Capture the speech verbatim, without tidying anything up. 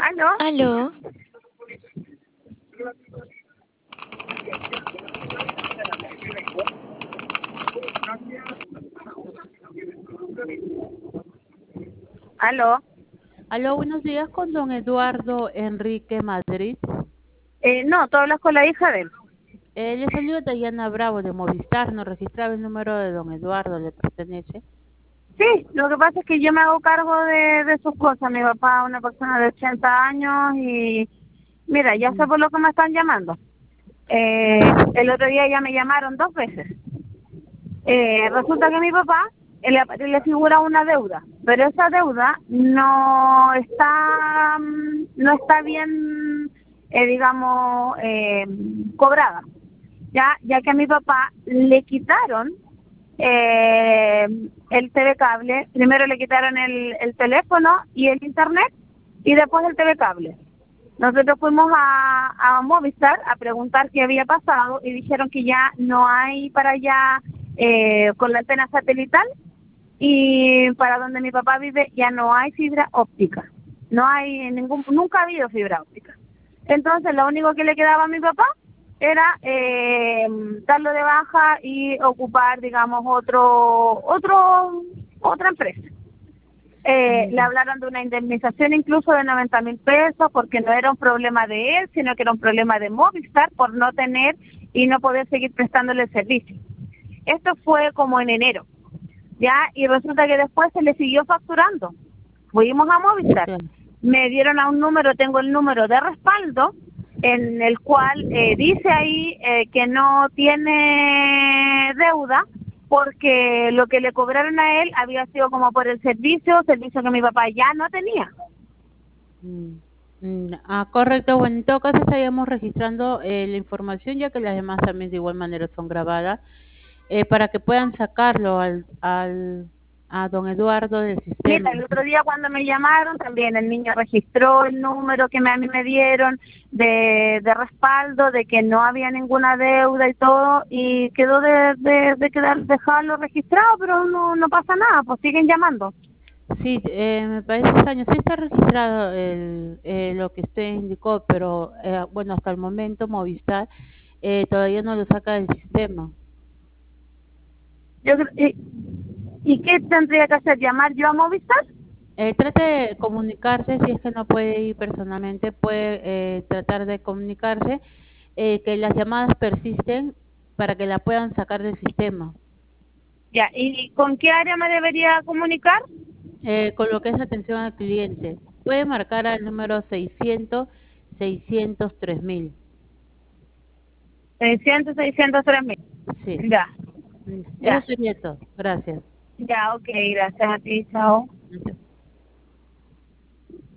¿Aló? Aló, ¿Aló? Aló, buenos días con don Eduardo Enrique Madrid. Eh, no, tú hablas con la hija de él. Eh, le saluda Dayana Bravo de Movistar, nos registraba el número de don Eduardo, ¿le pertenece? Sí, lo que pasa es que yo me hago cargo de, de sus cosas. Mi papá es una persona de ochenta años y mira, ya sé Mm. por lo que me están llamando. Eh, el otro día ya me llamaron dos veces. Eh, resulta que a mi papá eh, le, le figura una deuda, pero esa deuda no está mm, no está bien, eh, digamos, eh, cobrada. Ya, ya que a mi papá le quitaron eh, el T V cable, primero le quitaron el, el teléfono y el internet y después el T V cable. Nosotros fuimos a, a Movistar a preguntar qué había pasado y dijeron que ya no hay para allá eh, con la antena satelital y para donde mi papá vive ya no hay fibra óptica. No hay ningún, nunca ha habido fibra óptica. Entonces lo único que le quedaba a mi papá era eh, darlo de baja y ocupar, digamos, otro, otro, otra empresa. Eh, le Mm. hablaron de una indemnización incluso de noventa mil pesos porque no era un problema de él, sino que era un problema de Movistar por no tener y no poder seguir prestándole el servicio. Esto fue como en enero, ¿ya? Y resulta que después se le siguió facturando. Fuimos a Movistar, Claro. me dieron a un número, tengo el número de respaldo, en el cual eh, dice ahí eh, que no tiene deuda, porque lo que le cobraron a él había sido como por el servicio, servicio que mi papá ya no tenía. Mm. Mm, Ah, correcto. Bueno, en todo caso estaríamos registrando eh, la información, ya que las demás también de igual manera son grabadas, eh, para que puedan sacarlo al, al, a don Eduardo del Mira, sistema. el otro día cuando me llamaron también el niño registró el número que me, a mí me dieron de, de respaldo, de que no había ninguna deuda y todo, y quedó de, de, de quedar, dejarlo registrado, pero no, no pasa nada, pues siguen llamando. Sí, eh, me parece extraño. Sí está registrado el, eh, lo que usted indicó, pero eh, bueno, hasta el momento Movistar eh, todavía no lo saca del sistema. Yo, creo- y, ¿Y qué tendría que hacer? ¿Llamar yo a Movistar? Eh, trate de comunicarse, si es que no puede ir personalmente, puede eh, tratar de comunicarse, eh, que las llamadas persisten para que la puedan sacar del sistema. Ya, ¿y con qué área me debería comunicar? Eh, con lo que es atención al cliente, puede marcar al número seiscientos, seiscientos tres mil. seiscientos, seiscientos tres mil. Sí, Ya, mm, eso ya, sería todo. Gracias. ya, ok, gracias a ti, chao. Gracias.